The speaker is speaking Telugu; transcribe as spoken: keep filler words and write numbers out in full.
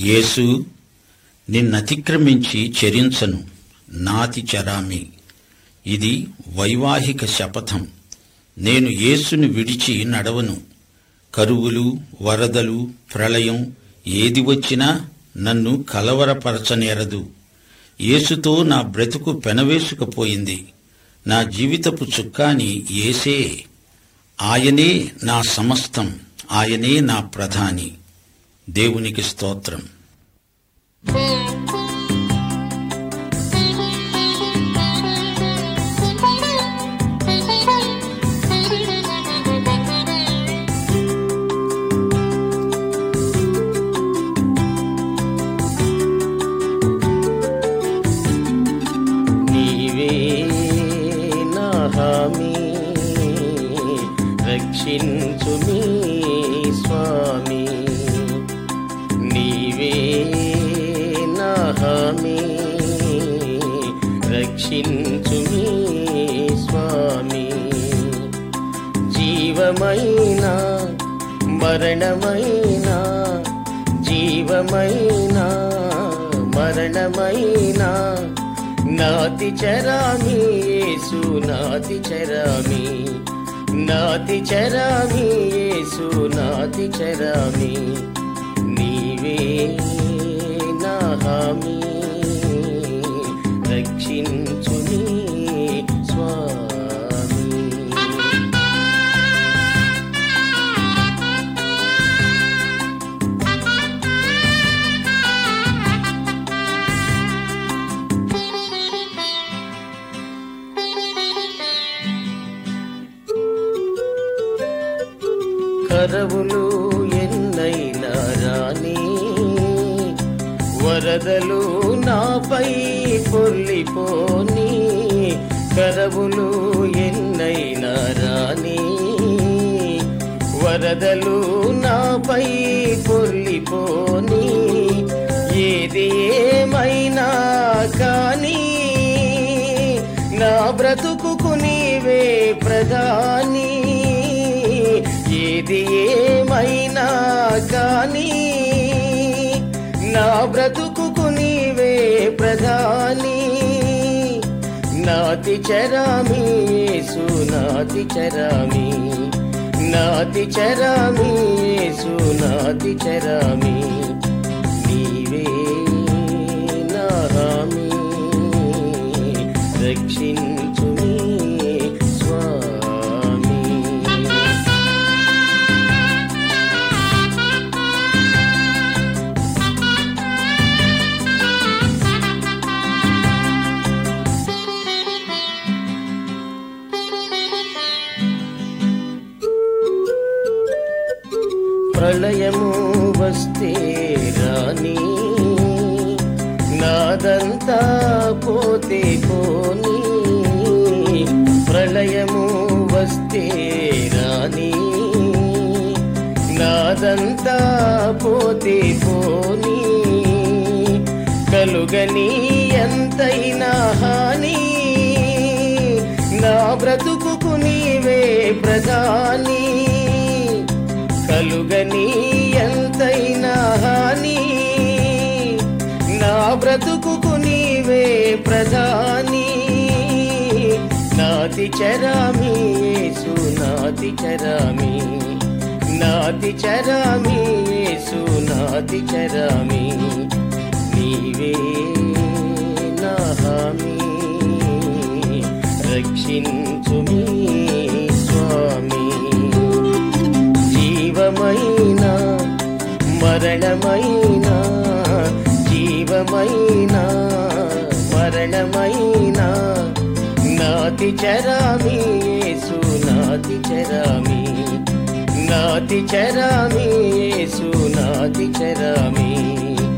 యేసు, నిన్నతిక్రమించి చరించను, నాతి చరామి. ఇది వైవాహిక శపథం. నేను యేసుని విడిచి నడవను. కరువులు, వరదలు, ప్రళయం ఏది వచ్చినా నన్ను కలవరపరచనేరదు. యేసుతో నా బ్రతుకు పెనవేసుకుపోయింది. నా జీవితపు చుక్కాని యేసే. ఆయనే నా సమస్తం, ఆయనే నా ప్రధాని. దేవునికి స్తోత్రం. రక్షించుమి స్వామి, నీవే నా హామీ. రక్షించుమి స్వామి. జీవమైన మరణమైన, జీవమైన మరణమైన, నాతి చరామి యేసు, నాతి చరామి. నాతి చరామి యేసు, నాతి చరామి. నీవే నా హామీ. రక్షించుని స్వామి. కరవులు ఎన్నైనా రాని, వరదలు నాపై పొర్లిపోని. కరవులు ఎన్నైనా రాని, వరదలు నాపై పొర్లిపోని. ఏది ఏమైనా కానీ నా బ్రతుకుకు నీవే ప్రధాని. ఏది ఏమైనా కానీ నా బ్రతుకుకు నీవే ప్రధాని. నాతి చరామి యేసు, నాతి చరామి. నాతి చరామి యేసు, నాతి చరామి. నీవే నా హామీ. రక్షించుని స్వామి. ప్రళయము వస్తే రాని, నాదంతా పోతే పోని. ప్రళయము వస్తే రాని, నాదంతా పోతే పోని. కలుగని ఎంతైనా హాని, నా బ్రతుకుకు నీవే ప్రధాని. కలుగని ఎంతైనా హాని, నా బ్రతుకుకు నీవే ప్రధాని. నాతి చరామి యేసు, నాతి చరామి. నాతి చరామి యేసు, నాతి చరామి. నీవే నా హామీ. రక్షించుమి స్వామి. జీవమైన మరణమైన, జీవమైన మరణమైన, నాతి చరామి యేసు, నాతి చరామి. నాతి చరామి యేసు, నాతి చరామి.